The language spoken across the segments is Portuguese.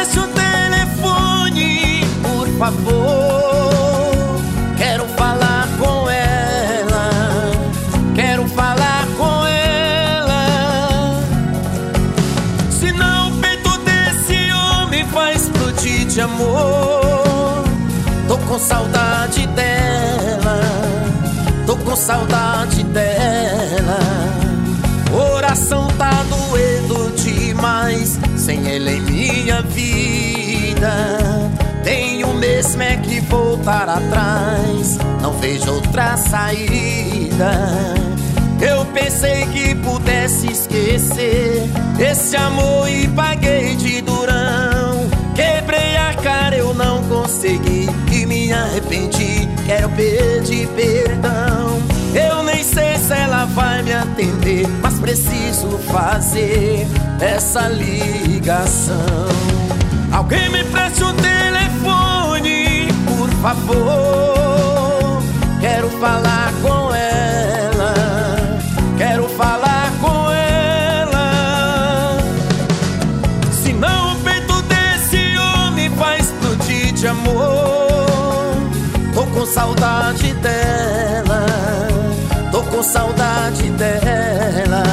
empreste o telefone, por favor. Quero falar com ela, quero falar com ela. Senão o peito desse homem vai explodir de amor. Tô com saudade dela, tô com saudade dela. Coração tá doendo demais sem ela em minha vida. Tenho mesmo é que voltar atrás, não vejo outra saída. Eu pensei que pudesse esquecer esse amor e paguei de durão. Quebrei a cara, eu não consegui e me arrependi. Quero pedir perdão. Eu nem sei se ela vai me atender, mas preciso fazer essa ligação. Alguém me preste o telefone, por favor. Quero falar com ela, quero falar com ela. Senão o peito desse homem vai explodir de amor. Tô com saudade dela, tô com saudade dela.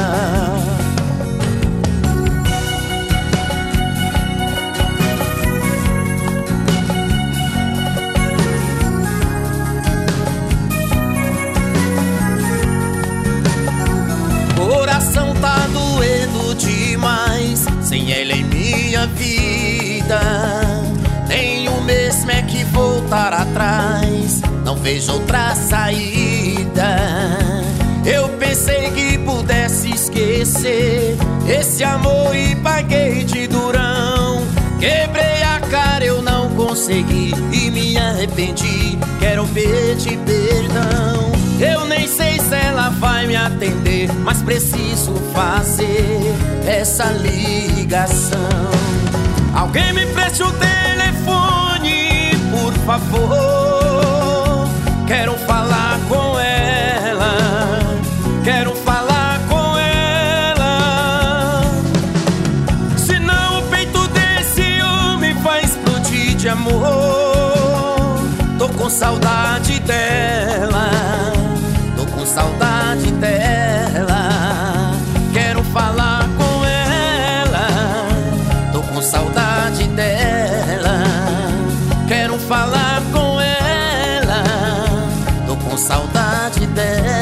Coração tá doendo demais sem ela em minha vida. Tenho mesmo é que voltar atrás, não vejo outra saída. Eu pensei que pudesse esquecer esse amor e paguei de durão. Quebrei a cara, eu não consegui e me arrependi. Quero pedir perdão. Eu nem sei se ela vai me atender, mas preciso fazer essa ligação. Alguém me preste o telefone, por favor. Quero falar com ela, quero falar com ela. Senão o peito desse homem vai explodir de amor. Tô com saudade dela, tô com saudade dela. Quero falar com ela, tô com saudade dela. Quero falar com ela, tô com saudade dela.